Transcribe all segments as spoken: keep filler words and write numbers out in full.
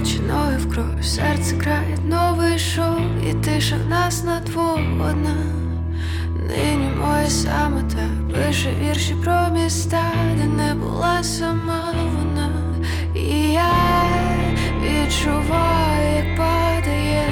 очі, ноги в кров, серце крає новий шоу, і тиша в нас на двох одна. Нині моя самота пише вірші про міста, де не була сама вона. І я відчуваю, як падає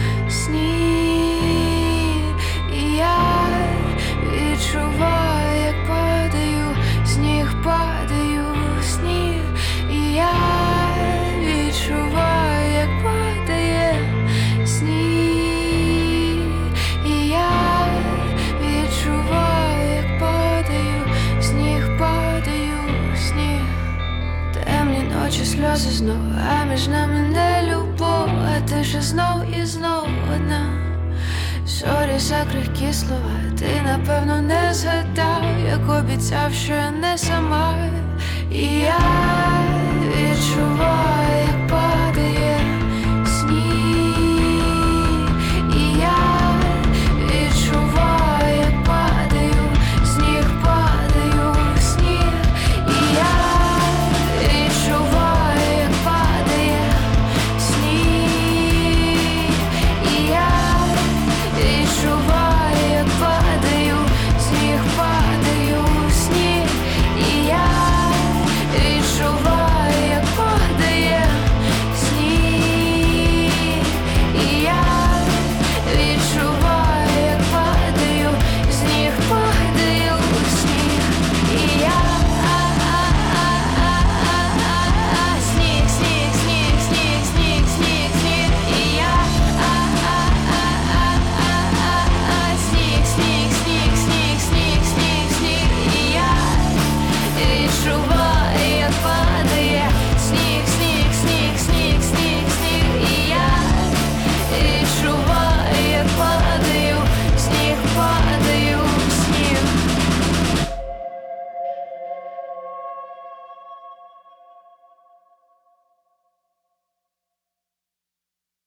сніг. І я відчуваю, як падаю, сніг, падаю, сніг. І я відчуваю, як падає сніг. І я відчуваю, як падаю, сніг, падаю, сніг. Темні ночі, сльози знов, а між нами не любов, а тиша знов і знов одна. Сорі за крихкі слова, ти напевно не згадав, як обіцяв, що я не сама. І я відчуваю,